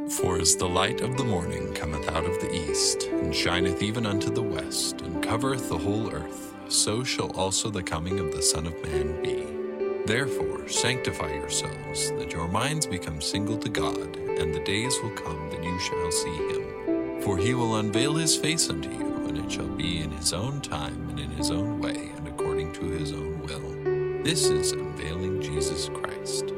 For as the light of the morning cometh out of the east, and shineth even unto the west, and covereth the whole earth, so shall also the coming of the Son of Man be. Therefore sanctify yourselves, that your minds become single to God, and the days will come that you shall see him. For he will unveil his face unto you, and it shall be in his own time, and in his own way, and according to his own will. This is Unveiling Jesus Christ.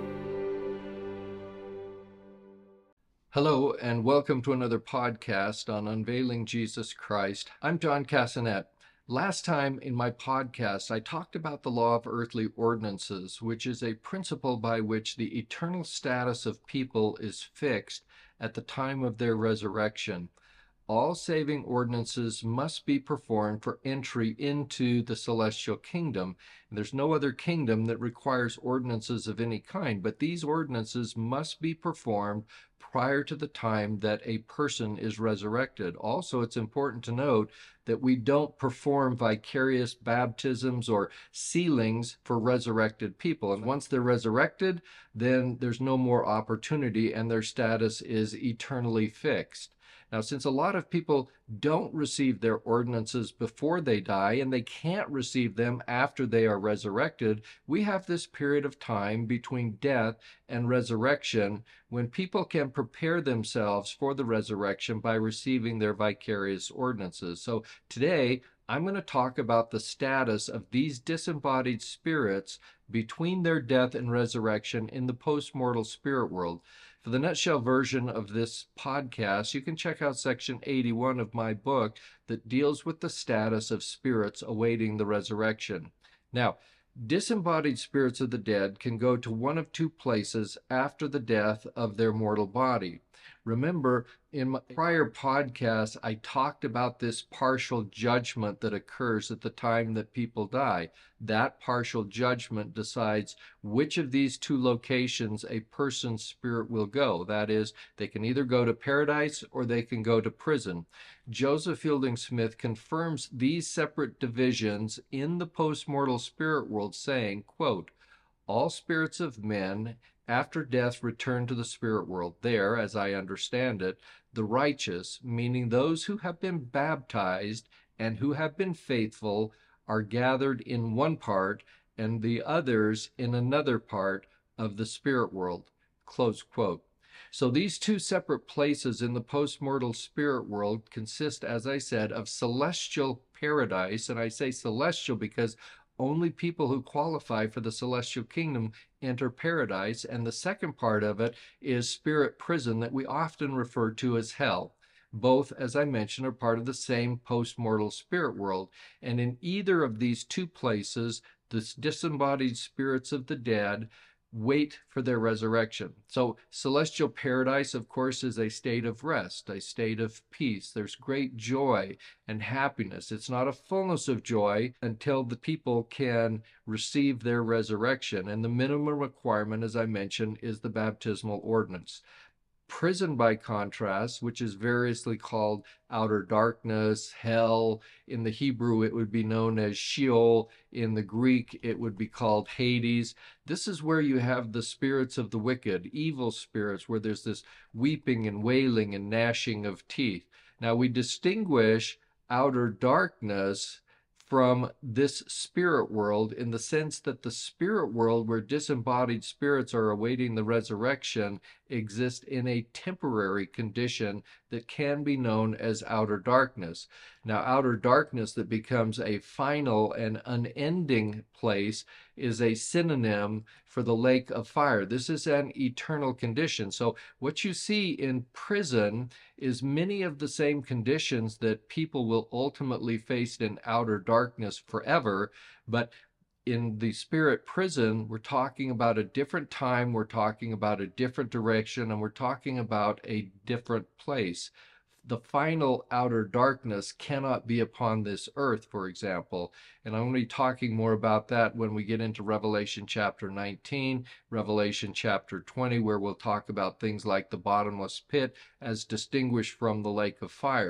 Hello, and welcome to another podcast on Unveiling Jesus Christ. I'm John Cassanet. Last time in my podcast, I talked about the law of earthly ordinances, which is a principle by which the eternal status of people is fixed at the time of their resurrection. All saving ordinances must be performed for entry into the celestial kingdom. And there's no other kingdom that requires ordinances of any kind, but these ordinances must be performed prior to the time that a person is resurrected. Also, it's important to note that we don't perform vicarious baptisms or sealings for resurrected people. And once they're resurrected, then there's no more opportunity and their status is eternally fixed. Now, since a lot of people don't receive their ordinances before they die and they can't receive them after they are resurrected, we have this period of time between death and resurrection when people can prepare themselves for the resurrection by receiving their vicarious ordinances. So today, I'm going to talk about the status of these disembodied spirits between their death and resurrection in the post-mortal spirit world. For the nutshell version of this podcast, you can check out section 81 of my book that deals with the status of spirits awaiting the resurrection. Now, disembodied spirits of the dead can go to one of two places after the death of their mortal body. Remember, in my prior podcast, I talked about this partial judgment that occurs at the time that people die. That partial judgment decides which of these two locations a person's spirit will go. That is, they can either go to paradise or they can go to prison. Joseph Fielding Smith confirms these separate divisions in the post-mortal spirit world, saying, quote, "All spirits of men after death return to the spirit world. There, as I understand it, the righteous, meaning those who have been baptized and who have been faithful, are gathered in one part, and the others in another part of the spirit world." Close quote. So these two separate places in the post-mortal spirit world consist, as I said, of celestial paradise. And I say celestial because only people who qualify for the celestial kingdom enter paradise. And the second part of it is spirit prison that we often refer to as hell. Both, as I mentioned, are part of the same post-mortal spirit world. And in either of these two places, the disembodied spirits of the dead wait for their resurrection. So celestial paradise, of course, is a state of rest, a state of peace. There's great joy and happiness. It's not a fullness of joy until the people can receive their resurrection. And the minimum requirement, as I mentioned, is the baptismal ordinance. Prison, by contrast, which is variously called outer darkness, hell. In the Hebrew, it would be known as Sheol. In the Greek, it would be called Hades. This is where you have the spirits of the wicked, evil spirits, where there's this weeping and wailing and gnashing of teeth. Now, we distinguish outer darkness from this spirit world in the sense that the spirit world, where disembodied spirits are awaiting the resurrection, exist in a temporary condition that can be known as outer darkness. Now, outer darkness that becomes a final and unending place is a synonym for the lake of fire. This is an eternal condition. So what you see in prison is many of the same conditions that people will ultimately face in outer darkness forever, but in the spirit prison, we're talking about a different time, we're talking about a different direction, and we're talking about a different place. The final outer darkness cannot be upon this earth, for example. And I'm going to be talking more about that when we get into Revelation chapter 19, Revelation chapter 20, where we'll talk about things like the bottomless pit as distinguished from the lake of fire.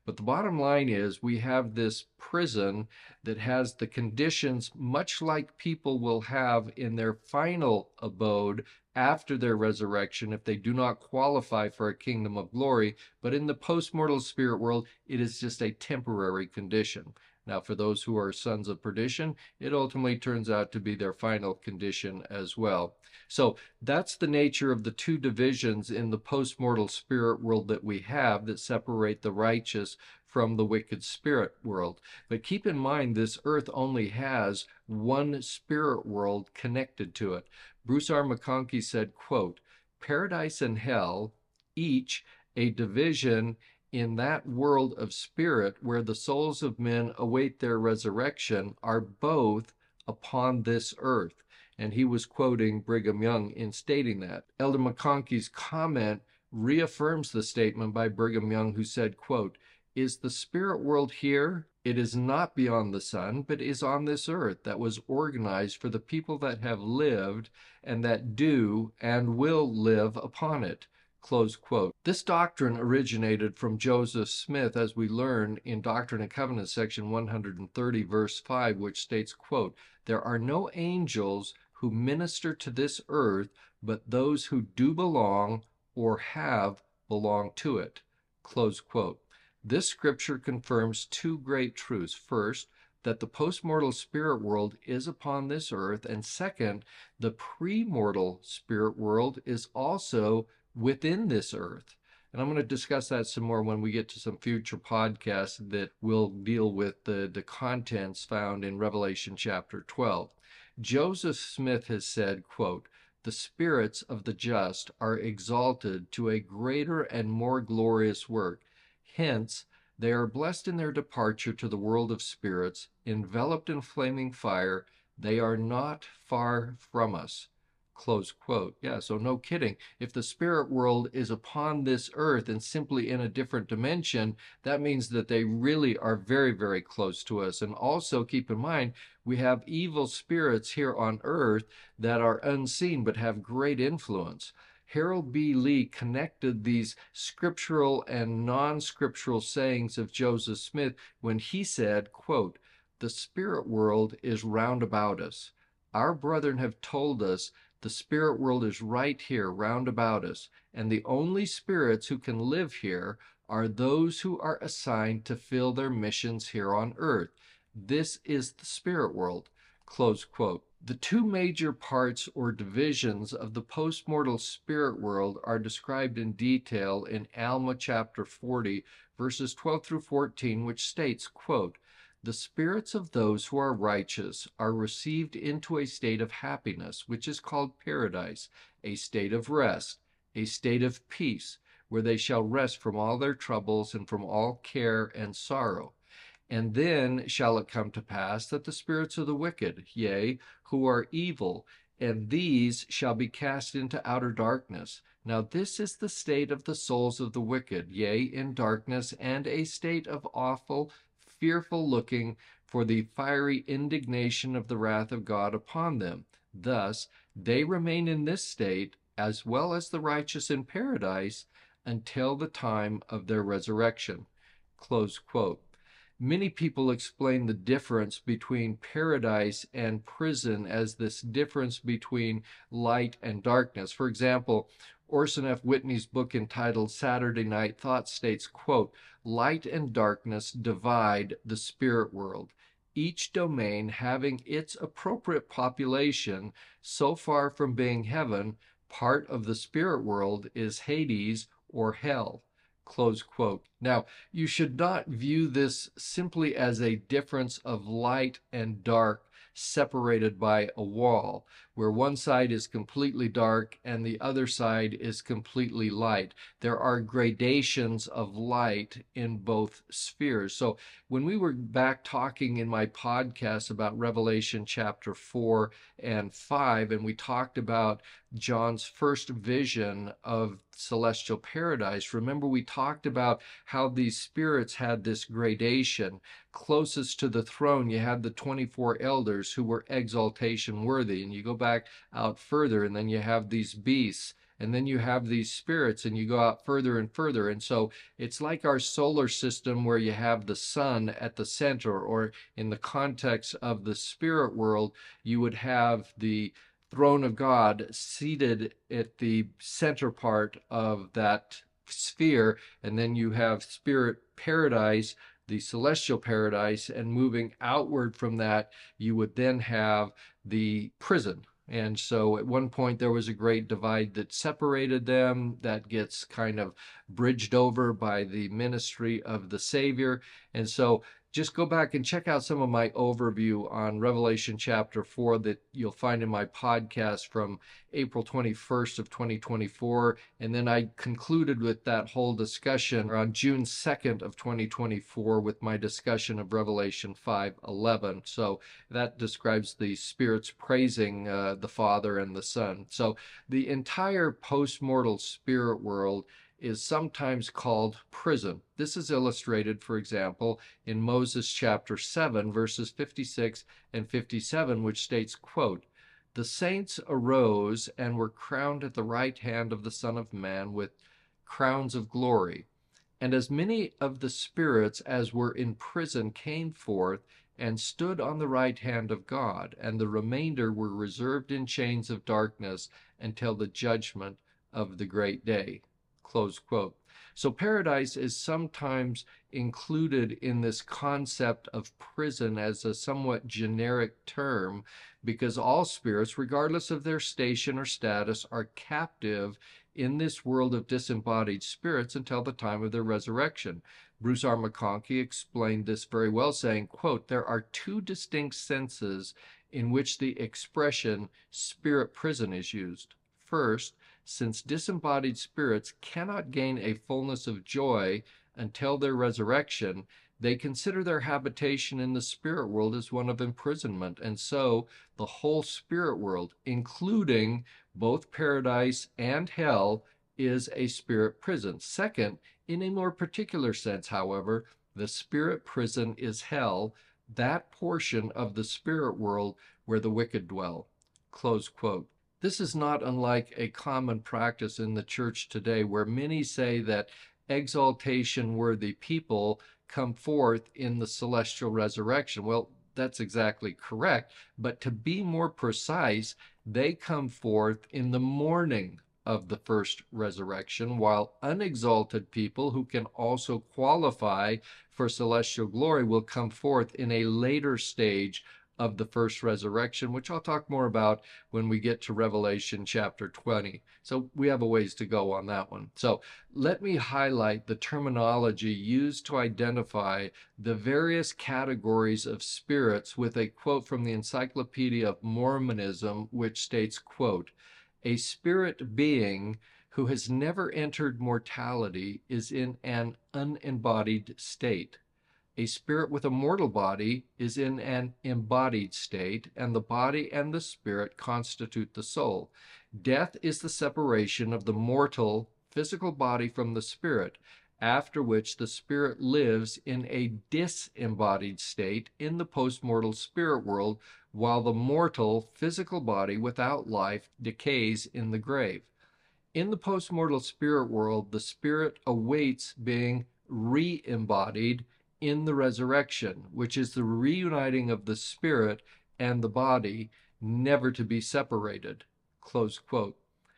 But the bottom line is we have this prison that has the conditions much like people will have in their final abode after their resurrection if they do not qualify for a kingdom of glory. But in the post-mortal spirit world, it is just a temporary condition. Now, for those who are sons of perdition, it ultimately turns out to be their final condition as well. So that's the nature of the two divisions in the post-mortal spirit world that we have that separate the righteous from the wicked spirit world. But keep in mind, this earth only has one spirit world connected to it. Bruce R. McConkie said, quote, "Paradise and hell, each a division in that world of spirit where the souls of men await their resurrection, are both upon this earth." And he was quoting Brigham Young in stating that. Elder McConkie's comment reaffirms the statement by Brigham Young, who said, quote, "Is the spirit world here? It is not beyond the sun, but is on this earth that was organized for the people that have lived and that do and will live upon it." Close quote. This doctrine originated from Joseph Smith, as we learn in Doctrine and Covenants, section 130, verse 5, which states, quote, "There are no angels who minister to this earth, but those who do belong or have belonged to it." Close quote. This scripture confirms two great truths. First, that the postmortal spirit world is upon this earth, and second, the premortal spirit world is also within this earth. And I'm going to discuss that some more when we get to some future podcasts that will deal with the contents found in Revelation chapter 12. Joseph Smith has said, quote, "The spirits of the just are exalted to a greater and more glorious work. Hence, they are blessed in their departure to the world of spirits, enveloped in flaming fire. They are not far from us." Close quote. Yeah, so no kidding. If the spirit world is upon this earth and simply in a different dimension, that means that they really are very, very close to us. And also keep in mind, we have evil spirits here on earth that are unseen but have great influence. Harold B. Lee connected these scriptural and non-scriptural sayings of Joseph Smith when he said, quote, "The spirit world is round about us. Our brethren have told us the spirit world is right here round about us, and the only spirits who can live here are those who are assigned to fill their missions here on earth. This is the spirit world." Close quote. The two major parts or divisions of the postmortal spirit world are described in detail in Alma chapter 40, verses 12 through 14, which states, quote, "The spirits of those who are righteous are received into a state of happiness, which is called paradise, a state of rest, a state of peace, where they shall rest from all their troubles and from all care and sorrow. And then shall it come to pass that the spirits of the wicked, yea, who are evil, and these shall be cast into outer darkness. Now this is the state of the souls of the wicked, yea, in darkness, and a state of awful, fearful looking for the fiery indignation of the wrath of God upon them. Thus they remain in this state, as well as the righteous in paradise, until the time of their resurrection." Close quote. Many people explain the difference between paradise and prison as this difference between light and darkness. For example, Orson F. Whitney's book entitled Saturday Night Thoughts states, quote, "Light and darkness divide the spirit world, each domain having its appropriate population. So far from being heaven, part of the spirit world is Hades or hell." Close quote. Now, you should not view this simply as a difference of light and dark separated by a wall, where one side is completely dark and the other side is completely light. There are gradations of light in both spheres. So when we were back talking in my podcast about Revelation chapter 4 and 5, and we talked about John's first vision of celestial paradise, remember we talked about how these spirits had this gradation. Closest to the throne, you had the 24 elders who were exaltation worthy. And you go back out further, and then you have these beasts. And then you have these spirits and you go out further and further. And so it's like our solar system where you have the sun at the center, or in the context of the spirit world, you would have the throne of God seated at the center part of that sphere, and then you have spirit paradise, the celestial paradise, and moving outward from that, you would then have the prison. And so at one point there was a great divide that separated them, that gets kind of bridged over by the ministry of the Savior. And so just go back and check out some of my overview on Revelation chapter 4 that you'll find in my podcast from April 21st of 2024. And then I concluded with that whole discussion on June 2nd of 2024 with my discussion of Revelation 5:11. So that describes the spirits praising the Father and the Son. So the entire post-mortal spirit world is sometimes called prison. This is illustrated, for example, in Moses chapter 7, verses 56 and 57, which states, quote, "The saints arose and were crowned at the right hand of the Son of Man with crowns of glory. And as many of the spirits as were in prison came forth and stood on the right hand of God, and the remainder were reserved in chains of darkness until the judgment of the great day." Close quote. So paradise is sometimes included in this concept of prison as a somewhat generic term, because all spirits, regardless of their station or status, are captive in this world of disembodied spirits until the time of their resurrection. Bruce R. McConkie explained this very well, saying, quote, "There are two distinct senses in which the expression spirit prison is used. First, since disembodied spirits cannot gain a fullness of joy until their resurrection, they consider their habitation in the spirit world as one of imprisonment, and so the whole spirit world, including both paradise and hell, is a spirit prison. Second, in a more particular sense, however, the spirit prison is hell, that portion of the spirit world where the wicked dwell." Close quote. This is not unlike a common practice in the church today, where many say that exaltation-worthy people come forth in the celestial resurrection. Well, that's exactly correct, but to be more precise, they come forth in the morning of the first resurrection, while unexalted people who can also qualify for celestial glory will come forth in a later stage of the first resurrection, which I'll talk more about when we get to Revelation chapter 20. So we have a ways to go on that one. So let me highlight the terminology used to identify the various categories of spirits with a quote from the Encyclopedia of Mormonism, which states, quote, "A spirit being who has never entered mortality is in an unembodied state. A spirit with a mortal body is in an embodied state, and the body and the spirit constitute the soul. Death is the separation of the mortal physical body from the spirit, after which the spirit lives in a disembodied state in the postmortal spirit world, while the mortal physical body without life decays in the grave. In the postmortal spirit world, the spirit awaits being re-embodied in the resurrection, which is the reuniting of the spirit and the body, never to be separated." Close quote.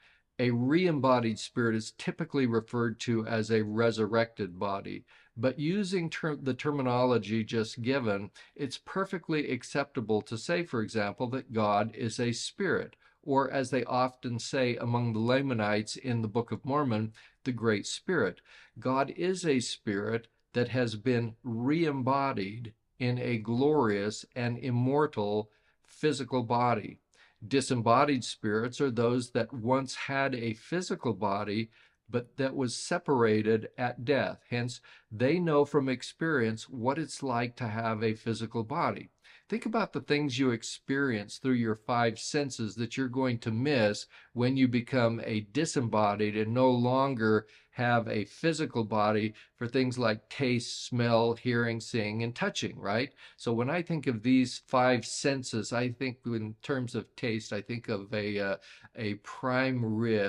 A re-embodied spirit is typically referred to as a resurrected body, but using the terminology just given, it's perfectly acceptable to say, for example, that God is a spirit, or as they often say among the Lamanites in the Book of Mormon, the Great Spirit. God is a spirit that has been re-embodied in a glorious and immortal physical body. Disembodied spirits are those that once had a physical body, but that was separated at death. Hence, they know from experience what it's like to have a physical body. Think about the things you experience through your five senses that you're going to miss when you become a disembodied and no longer have a physical body for things like taste, smell, hearing, seeing, and touching, right? So when I think of these five senses, I think in terms of taste, I think of a prime rib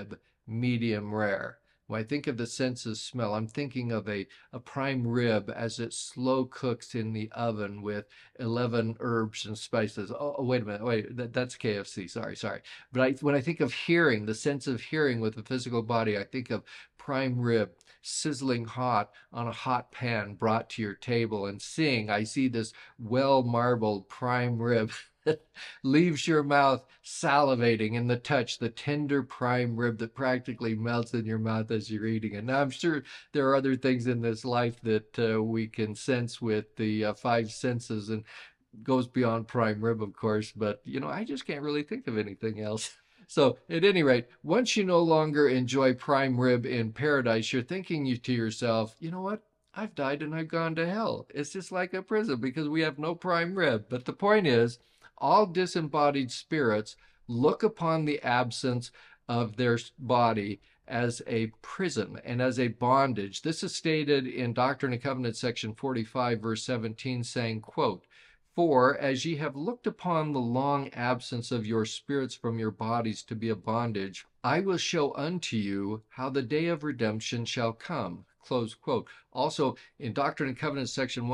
medium rare. When I think of the sense of smell, I'm thinking of a prime rib as it slow cooks in the oven with 11 herbs and spices. Oh, wait a minute. Wait, that's KFC. Sorry. But when I think of hearing, the sense of hearing with the physical body, I think of prime rib sizzling hot on a hot pan brought to your table. And seeing, I see this well marbled prime rib that leaves your mouth salivating in the touch, the tender prime rib that practically melts in your mouth as you're eating it. Now, I'm sure there are other things in this life that we can sense with the five senses and goes beyond prime rib, of course, but I just can't really think of anything else. So, at any rate, once you no longer enjoy prime rib in paradise, you're thinking to yourself, you know what? I've died and I've gone to hell. It's just like a prison because we have no prime rib. But the point is, all disembodied spirits look upon the absence of their body as a prison and as a bondage. This is stated in Doctrine and Covenants, section 45, verse 17, saying, quote, "For as ye have looked upon the long absence of your spirits from your bodies to be a bondage, I will show unto you how the day of redemption shall come." Close quote. Also, in Doctrine and Covenants, section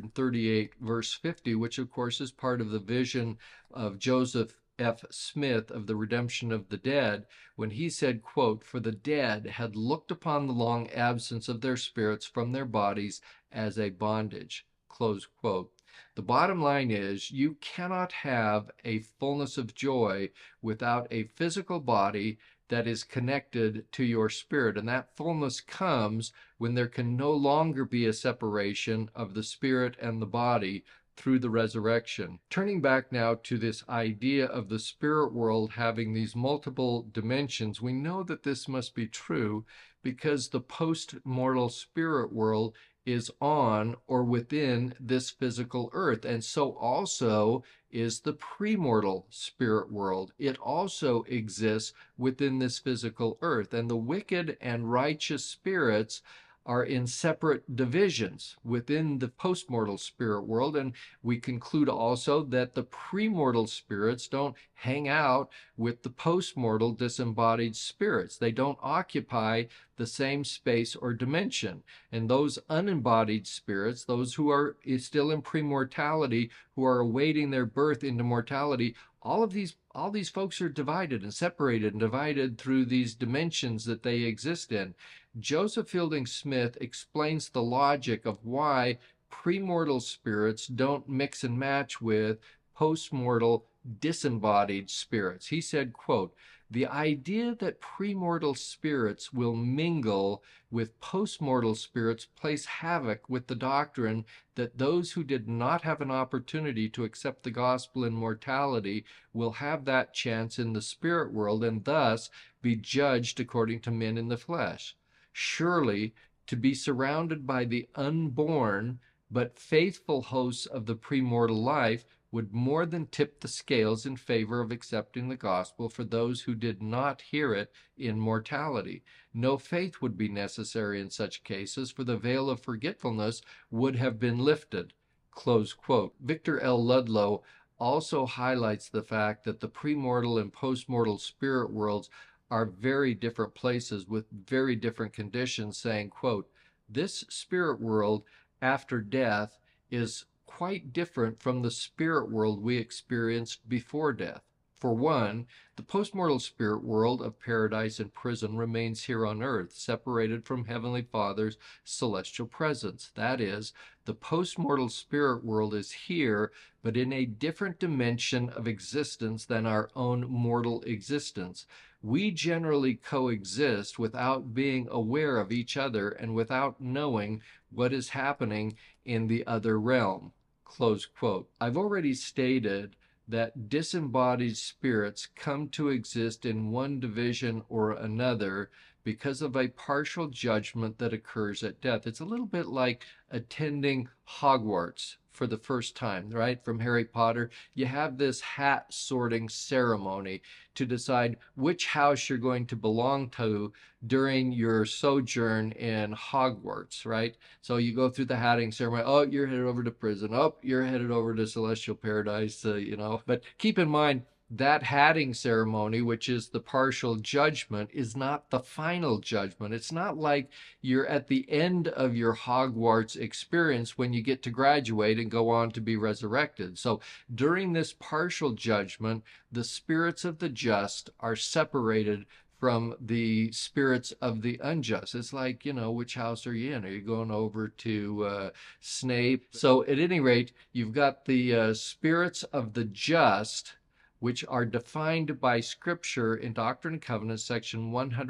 138, verse 50, which of course is part of the vision of Joseph F. Smith of the redemption of the dead, when he said, quote, "For the dead had looked upon the long absence of their spirits from their bodies as a bondage." Close quote. The bottom line is you cannot have a fullness of joy without a physical body that is connected to your spirit. And that fullness comes when there can no longer be a separation of the spirit and the body through the resurrection. Turning back now to this idea of the spirit world having these multiple dimensions, we know that this must be true because the post-mortal spirit world is on or within this physical earth. And so also is the premortal spirit world. It also exists within this physical earth. And the wicked and righteous spirits are in separate divisions within the postmortal spirit world. And we conclude also that the premortal spirits don't hang out with the postmortal disembodied spirits. They don't occupy the same space or dimension. And those unembodied spirits, those who are still in premortality, who are awaiting their birth into mortality, all these folks are divided and separated and divided through these dimensions that they exist in. Joseph Fielding Smith explains the logic of why premortal spirits don't mix and match with postmortal disembodied spirits. He said, quote, "The idea that premortal spirits will mingle with postmortal spirits plays havoc with the doctrine that those who did not have an opportunity to accept the gospel in mortality will have that chance in the spirit world and thus be judged according to men in the flesh. Surely, to be surrounded by the unborn but faithful hosts of the premortal life would more than tip the scales in favor of accepting the gospel for those who did not hear it in mortality. No faith would be necessary in such cases, for the veil of forgetfulness would have been lifted." Close quote. Victor L. Ludlow also highlights the fact that the premortal and postmortal spirit worlds are very different places with very different conditions, saying, quote, "This spirit world after death is quite different from the spirit world we experienced before death. For one, the postmortal spirit world of paradise and prison remains here on earth, separated from Heavenly Father's celestial presence. That is, the postmortal spirit world is here, but in a different dimension of existence than our own mortal existence. We generally coexist without being aware of each other and without knowing what is happening in the other realm." Close quote. I've already stated that disembodied spirits come to exist in one division or another because of a partial judgment that occurs at death. It's a little bit like attending Hogwarts for the first time, right? From Harry Potter, you have this hat sorting ceremony to decide which house you're going to belong to during your sojourn in Hogwarts, right? So you go through the hatting ceremony. Oh, you're headed over to prison. Oh, you're headed over to celestial paradise, But keep in mind, that hatting ceremony, which is the partial judgment, is not the final judgment. It's not like you're at the end of your Hogwarts experience when you get to graduate and go on to be resurrected. So during this partial judgment, the spirits of the just are separated from the spirits of the unjust. It's like, which house are you in? Are you going over to Snape? So at any rate, you've got the spirits of the just, which are defined by Scripture in Doctrine and Covenants, section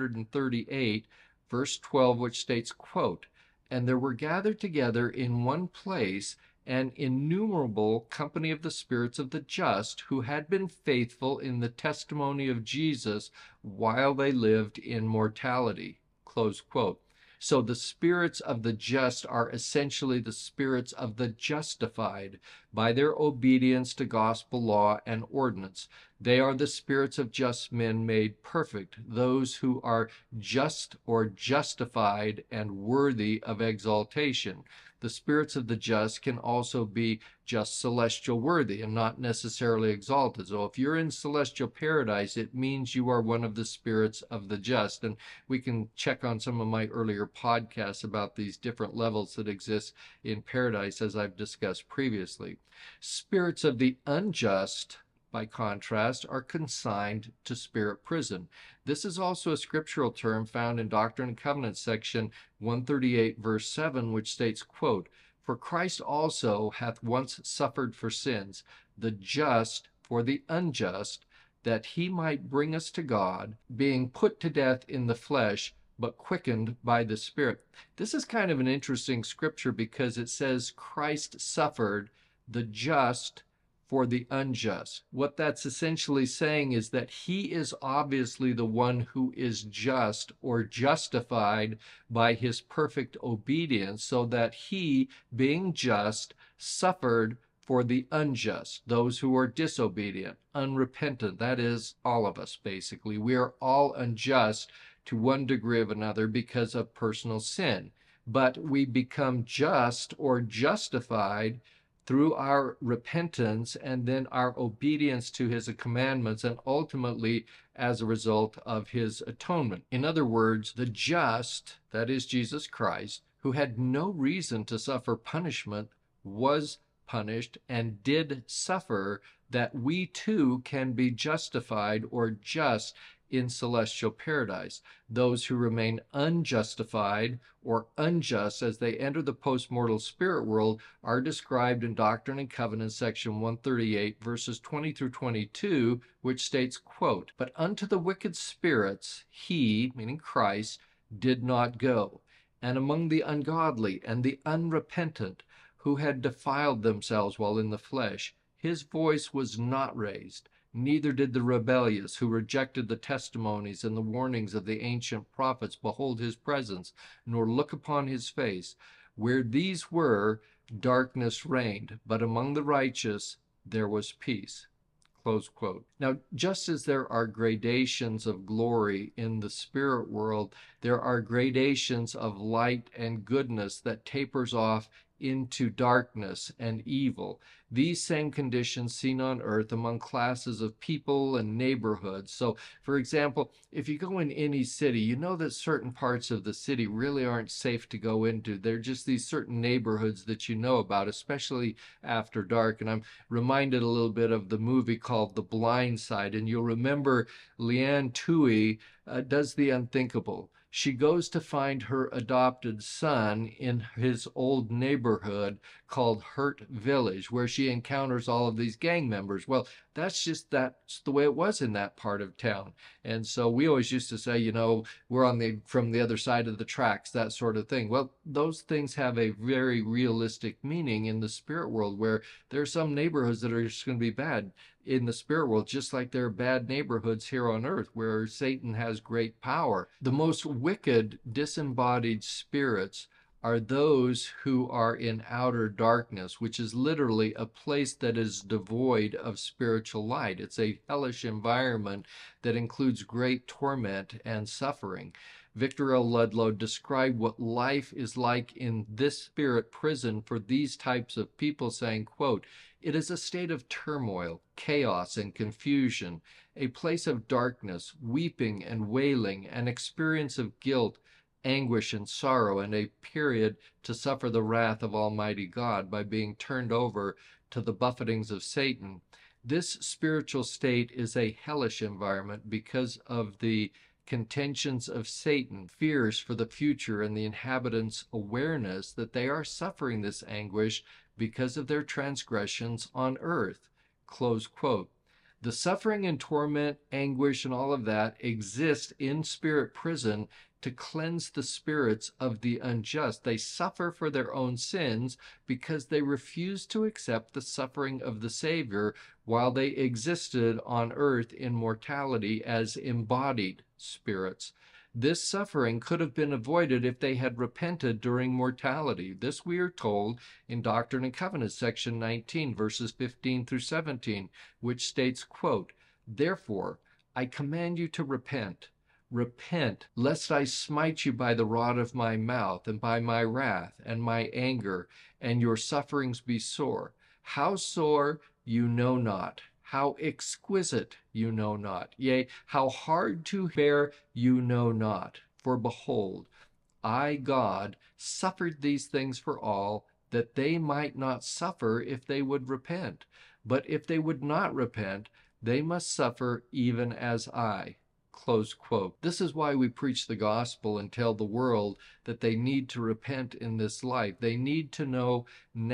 138, verse 12, which states, quote, "And there were gathered together in one place an innumerable company of the spirits of the just, who had been faithful in the testimony of Jesus while they lived in mortality." Close quote. So the spirits of the just are essentially the spirits of the justified by their obedience to gospel law and ordinance. They are the spirits of just men made perfect, those who are just or justified and worthy of exaltation. The spirits of the just can also be just celestial worthy and not necessarily exalted. So if you're in celestial paradise, it means you are one of the spirits of the just. And we can check on some of my earlier podcasts about these different levels that exist in paradise, as I've discussed previously. Spirits of the unjust, by contrast, are consigned to spirit prison. This is also a scriptural term found in Doctrine and Covenants section 138, verse 7, which states, quote, "For Christ also hath once suffered for sins, the just for the unjust, that he might bring us to God, being put to death in the flesh, but quickened by the Spirit." This is kind of an interesting scripture because it says Christ suffered the just for the unjust. What that's essentially saying is that he is obviously the one who is just or justified by his perfect obedience, so that he, being just, suffered for the unjust, those who are disobedient, unrepentant. That is all of us, basically. We are all unjust to one degree or another because of personal sin. But we become just or justified through our repentance and then our obedience to his commandments, and ultimately as a result of his atonement. In other words, the just, that is Jesus Christ, who had no reason to suffer punishment, was punished and did suffer, that we too can be justified or just in celestial paradise. Those who remain unjustified or unjust as they enter the postmortal spirit world are described in Doctrine and Covenants section 138, verses 20 through 22, which states, quote, "But unto the wicked spirits he," meaning Christ, "did not go, and among the ungodly and the unrepentant, who had defiled themselves while in the flesh, his voice was not raised. Neither did the rebellious, who rejected the testimonies and the warnings of the ancient prophets, behold his presence, nor look upon his face. Where these were, darkness reigned, but among the righteous there was peace." Close quote. Now, just as there are gradations of glory in the spirit world, there are gradations of light and goodness that tapers off into darkness and evil. These same conditions seen on earth among classes of people and neighborhoods. So, for example, if you go in any city, you know that certain parts of the city really aren't safe to go into. They're just these certain neighborhoods that you know about, especially after dark. And I'm reminded a little bit of the movie called The Blind Side. And you'll remember Leanne Tui does the unthinkable. She goes to find her adopted son in his old neighborhood called Hurt Village, where she encounters all of these gang members. Well, that's the way it was in that part of town. And so we always used to say, we're from the other side of the tracks, that sort of thing. Well, those things have a very realistic meaning in the spirit world, where there are some neighborhoods that are just going to be bad in the spirit world, just like there are bad neighborhoods here on earth where Satan has great power. The most wicked, disembodied spirits are those who are in outer darkness, which is literally a place that is devoid of spiritual light. It's a hellish environment that includes great torment and suffering. Victor L. Ludlow described what life is like in this spirit prison for these types of people, saying, quote, "It is a state of turmoil, chaos, and confusion, a place of darkness, weeping and wailing, an experience of guilt, anguish, and sorrow, and a period to suffer the wrath of Almighty God by being turned over to the buffetings of Satan. This spiritual state is a hellish environment because of the contentions of Satan, fears for the future, and the inhabitants' awareness that they are suffering this anguish because of their transgressions on earth." Close quote. The suffering and torment, anguish, and all of that exist in spirit prison to cleanse the spirits of the unjust. They suffer for their own sins because they refuse to accept the suffering of the Savior while they existed on earth in mortality as embodied spirits. This suffering could have been avoided if they had repented during mortality. This we are told in Doctrine and Covenants, section 19, verses 15 through 17, which states, quote, "Therefore, I command you to repent. Repent, lest I smite you by the rod of my mouth, and by my wrath, and my anger, and your sufferings be sore. How sore you know not. How exquisite you know not. Yea, how hard to bear you know not. For behold, I, God, suffered these things for all, that they might not suffer if they would repent. But if they would not repent, they must suffer even as I." Close quote. This is why we preach the gospel and tell the world that they need to repent in this life. They need to know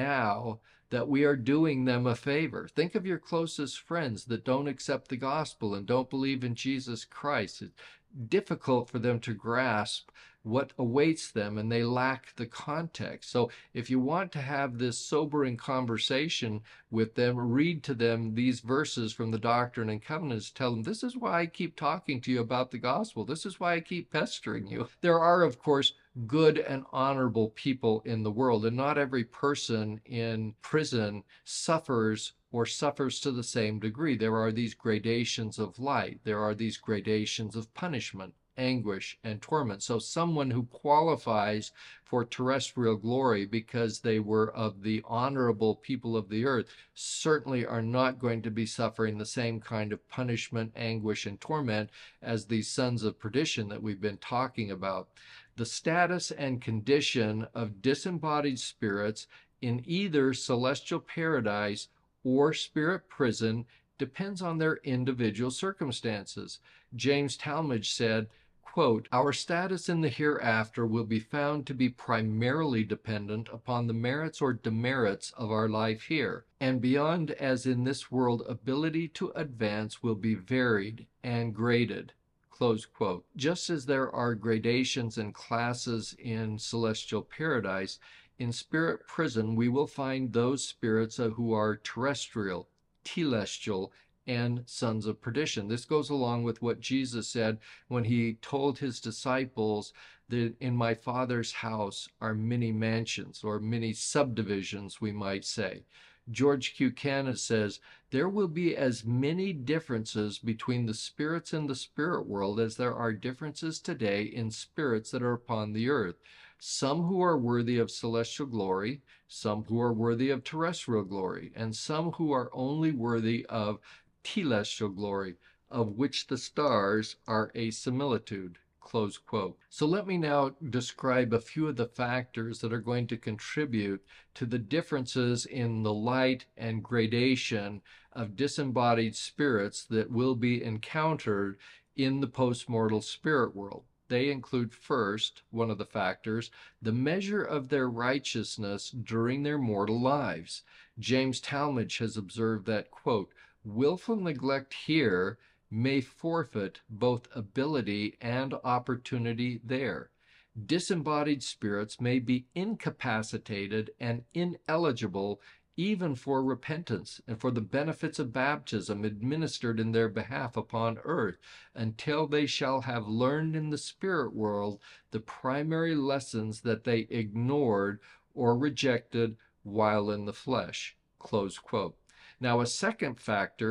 now that we are doing them a favor. Think of your closest friends that don't accept the gospel and don't believe in Jesus Christ. It's difficult for them to grasp what awaits them, and they lack the context. So if you want to have this sobering conversation with them, read to them these verses from the Doctrine and Covenants. Tell them, this is why I keep talking to you about the gospel. This is why I keep pestering you. There are, of course, good and honorable people in the world, and not every person in prison suffers or suffers to the same degree. There are these gradations of light. There are these gradations of punishment, anguish, and torment. So someone who qualifies for terrestrial glory because they were of the honorable people of the earth certainly are not going to be suffering the same kind of punishment, anguish, and torment as these sons of perdition that we've been talking about. The status and condition of disembodied spirits in either celestial paradise or spirit prison depends on their individual circumstances. James Talmage said, quote, "Our status in the hereafter will be found to be primarily dependent upon the merits or demerits of our life here, and beyond as in this world ability to advance will be varied and graded." Close quote. Just as there are gradations and classes in celestial paradise, in spirit prison we will find those spirits who are terrestrial, telestial, and sons of perdition. This goes along with what Jesus said when he told his disciples that in my Father's house are many mansions, or many subdivisions, we might say. George Q. Canna says, there will be as many differences between the spirits in the spirit world as there are differences today in spirits that are upon the earth. Some who are worthy of celestial glory, some who are worthy of terrestrial glory, and some who are only worthy of telestial glory, of which the stars are a similitude. Close quote. So let me now describe a few of the factors that are going to contribute to the differences in the light and gradation of disembodied spirits that will be encountered in the postmortal spirit world. They include, first, one of the factors, the measure of their righteousness during their mortal lives. James Talmage has observed that, quote, willful neglect here may forfeit both ability and opportunity there. Disembodied spirits may be incapacitated and ineligible even for repentance and for the benefits of baptism administered in their behalf upon earth, until they shall have learned in the spirit world the primary lessons that they ignored or rejected while in the flesh. Close quote. Now, a second factor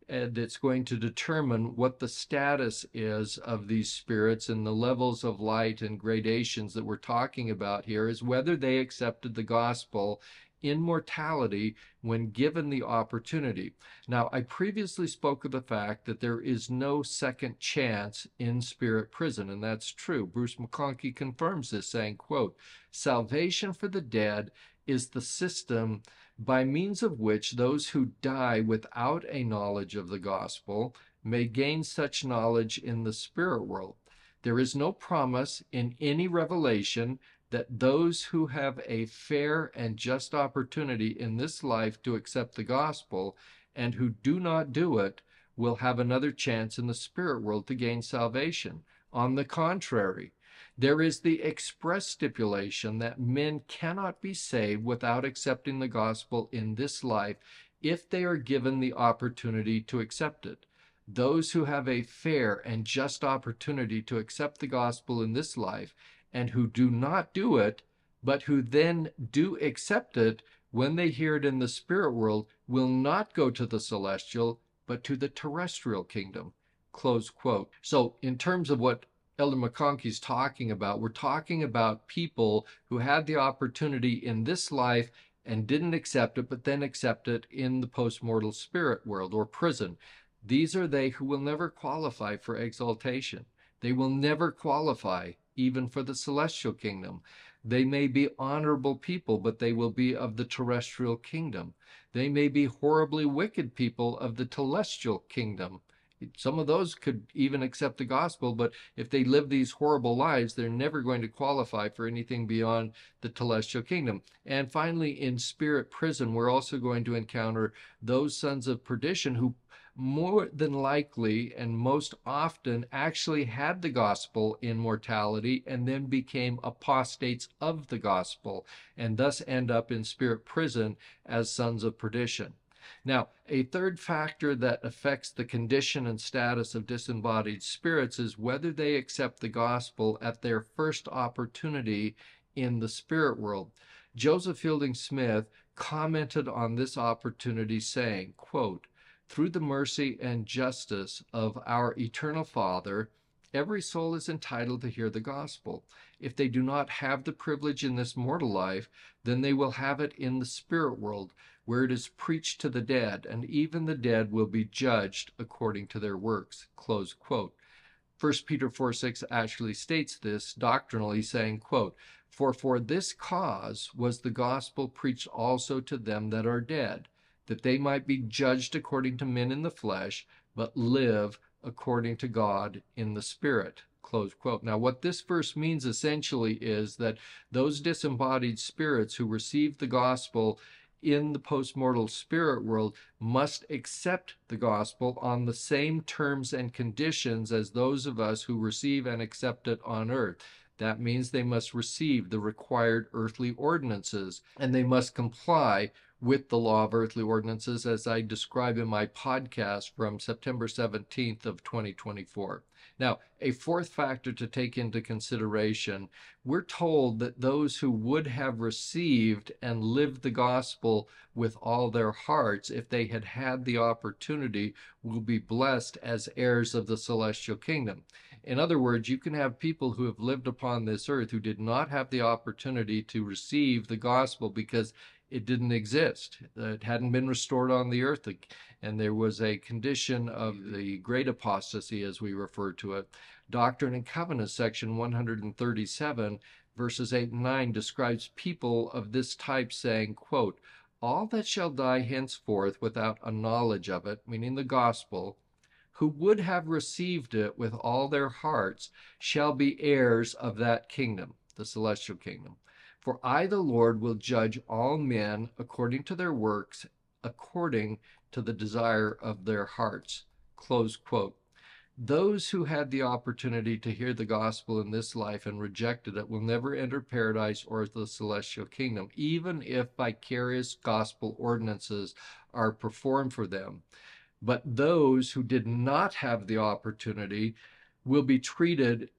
and it's going to determine what the status is of these spirits and the levels of light and gradations that we're talking about here, is whether they accepted the gospel in mortality when given the opportunity. Now, I previously spoke of the fact that there is no second chance in spirit prison, and that's true. Bruce McConkie confirms this, saying, quote, "Salvation for the dead is the system by means of which those who die without a knowledge of the gospel may gain such knowledge in the spirit world. There is no promise in any revelation that those who have a fair and just opportunity in this life to accept the gospel and who do not do it will have another chance in the spirit world to gain salvation. On the contrary, there is the express stipulation that men cannot be saved without accepting the gospel in this life if they are given the opportunity to accept it. Those who have a fair and just opportunity to accept the gospel in this life and who do not do it, but who then do accept it when they hear it in the spirit world, will not go to the celestial, but to the terrestrial kingdom." Close quote. So in terms of what Elder McConkie's talking about, we're talking about people who had the opportunity in this life and didn't accept it, but then accept it in the postmortal spirit world or prison. These are they who will never qualify for exaltation. They will never qualify even for the celestial kingdom. They may be honorable people, but they will be of the terrestrial kingdom. They may be horribly wicked people of the telestial kingdom. Some of those could even accept the gospel, but if they live these horrible lives, they're never going to qualify for anything beyond the telestial kingdom. And finally, in spirit prison, we're also going to encounter those sons of perdition who more than likely and most often actually had the gospel in mortality and then became apostates of the gospel and thus end up in spirit prison as sons of perdition. Now, a third factor that affects the condition and status of disembodied spirits is whether they accept the gospel at their first opportunity in the spirit world. Joseph Fielding Smith commented on this opportunity saying, quote, "Through the mercy and justice of our eternal Father, every soul is entitled to hear the gospel. If they do not have the privilege in this mortal life, then they will have it in the spirit world, where it is preached to the dead, and even the dead will be judged according to their works." Close quote. 1 Peter 4:6 actually states this doctrinally, saying, quote, For this cause was the gospel preached also to them that are dead, that they might be judged according to men in the flesh, but live according to God in the Spirit." Close quote. Now, what this verse means essentially is that those disembodied spirits who receive the gospel in the postmortal spirit world must accept the gospel on the same terms and conditions as those of us who receive and accept it on earth. That means they must receive the required earthly ordinances, and they must comply with the law of earthly ordinances as I describe in my podcast from September 17th of 2024. Now, a fourth factor to take into consideration, we're told that those who would have received and lived the gospel with all their hearts, if they had had the opportunity, will be blessed as heirs of the celestial kingdom. In other words, you can have people who have lived upon this earth who did not have the opportunity to receive the gospel because it didn't exist. It hadn't been restored on the earth, and there was a condition of the great apostasy, as we refer to it. Doctrine and Covenants, section 137, verses 8 and 9, describes people of this type saying, quote, "All that shall die henceforth without a knowledge of it," meaning the gospel, "who would have received it with all their hearts, shall be heirs of that kingdom," the celestial kingdom. "For I, the Lord, will judge all men according to their works, according to the desire of their hearts." Close quote. Those who had the opportunity to hear the gospel in this life and rejected it will never enter paradise or the celestial kingdom, even if vicarious gospel ordinances are performed for them. But those who did not have the opportunity will be treated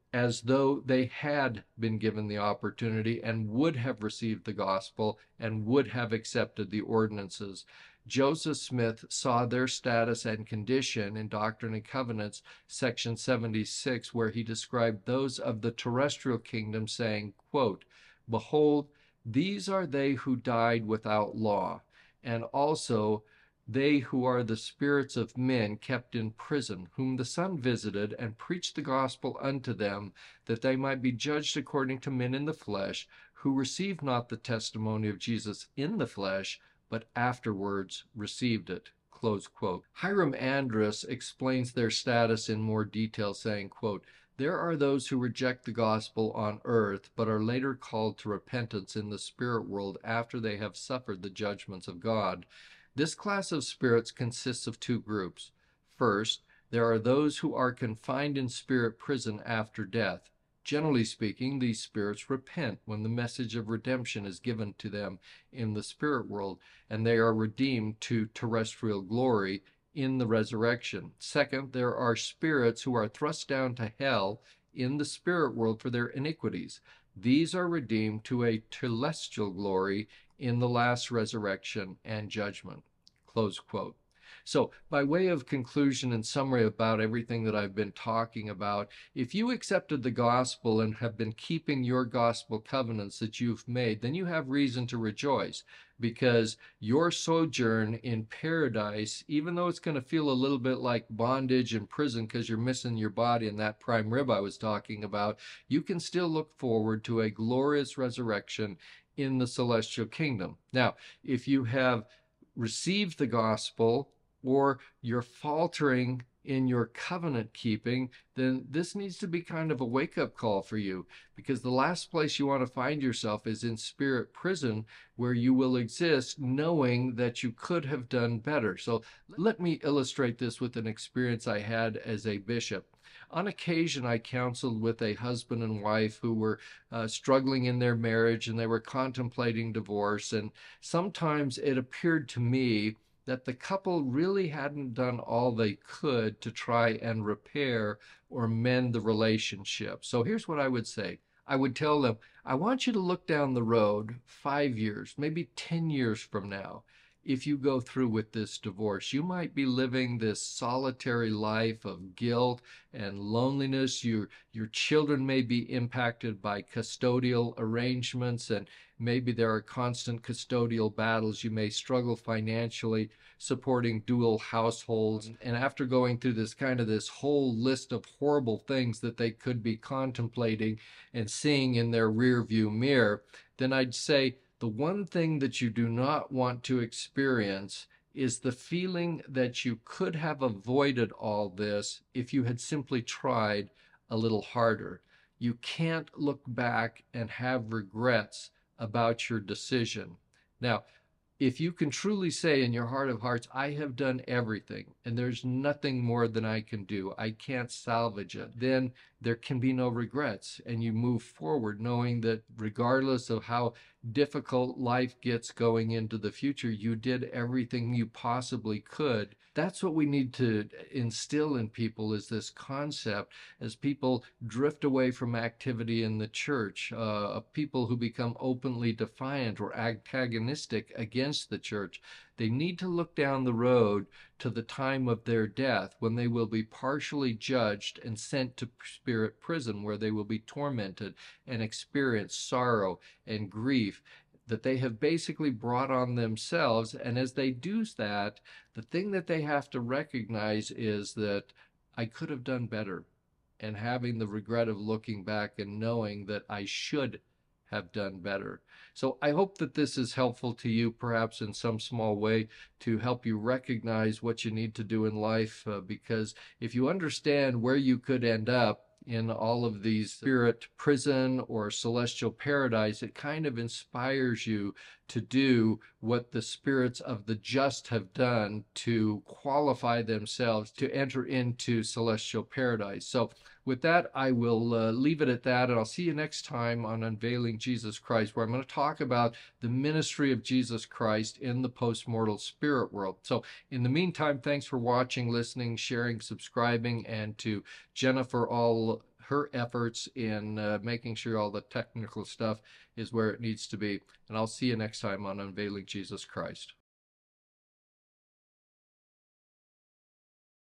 as though they had been given the opportunity and would have received the gospel and would have accepted the ordinances. Joseph Smith saw their status and condition in Doctrine and Covenants, section 76, where he described those of the terrestrial kingdom, saying, quote, "Behold, these are they who died without law, and also they who are the spirits of men kept in prison, whom the Son visited and preached the gospel unto them, that they might be judged according to men in the flesh, who received not the testimony of Jesus in the flesh, but afterwards received it." Close quote. Hiram Andrus explains their status in more detail, saying, quote, "There are those who reject the gospel on earth, but are later called to repentance in the spirit world after they have suffered the judgments of God. This class of spirits consists of two groups. First, there are those who are confined in spirit prison after death. Generally speaking, these spirits repent when the message of redemption is given to them in the spirit world, and they are redeemed to terrestrial glory in the resurrection. Second, there are spirits who are thrust down to hell in the spirit world for their iniquities. These are redeemed to a telestial glory in the last resurrection and judgment." Close quote. So, by way of conclusion and summary about everything that I've been talking about, if you accepted the gospel and have been keeping your gospel covenants that you've made, then you have reason to rejoice, because your sojourn in paradise, even though it's going to feel a little bit like bondage and prison because you're missing your body and that prime rib I was talking about, you can still look forward to a glorious resurrection in the celestial kingdom. Now, if you have received the gospel, or you're faltering in your covenant keeping, then this needs to be kind of a wake-up call for you, because the last place you want to find yourself is in spirit prison, where you will exist knowing that you could have done better. So let me illustrate this with an experience I had as a bishop. On occasion, I counseled with a husband and wife who were struggling in their marriage, and they were contemplating divorce, and sometimes it appeared to me that the couple really hadn't done all they could to try and repair or mend the relationship. So here's what I would say. I would tell them, I want you to look down the road 5 years, maybe 10 years from now. If you go through with this divorce, you might be living this solitary life of guilt and loneliness. Your children may be impacted by custodial arrangements, and maybe there are constant custodial battles. You may struggle financially supporting dual households. And after going through this whole list of horrible things that they could be contemplating and seeing in their rear view mirror, then I'd say, the one thing that you do not want to experience is the feeling that you could have avoided all this if you had simply tried a little harder. You can't look back and have regrets about your decision. Now, if you can truly say in your heart of hearts, I have done everything and there's nothing more than I can do, I can't salvage it, then there can be no regrets, and you move forward knowing that regardless of how difficult life gets going into the future, you did everything you possibly could. That's what we need to instill in people, is this concept as people drift away from activity in the church, of people who become openly defiant or antagonistic against the church. They need to look down the road to the time of their death, when they will be partially judged and sent to spirit prison, where they will be tormented and experience sorrow and grief that they have basically brought on themselves. And as they do that, the thing that they have to recognize is that I could have done better, and having the regret of looking back and knowing that I should have done better. So I hope that this is helpful to you, perhaps in some small way, to help you recognize what you need to do in life, because if you understand where you could end up in all of these spirit prison or celestial paradise, it kind of inspires you to do what the spirits of the just have done to qualify themselves to enter into celestial paradise. So with that, I will leave it at that, and I'll see you next time on Unveiling Jesus Christ, where I'm going to talk about the ministry of Jesus Christ in the postmortal spirit world. So in the meantime, thanks for watching, listening, sharing, subscribing, and to Jennifer, all her efforts in making sure all the technical stuff is where it needs to be. And I'll see you next time on Unveiling Jesus Christ.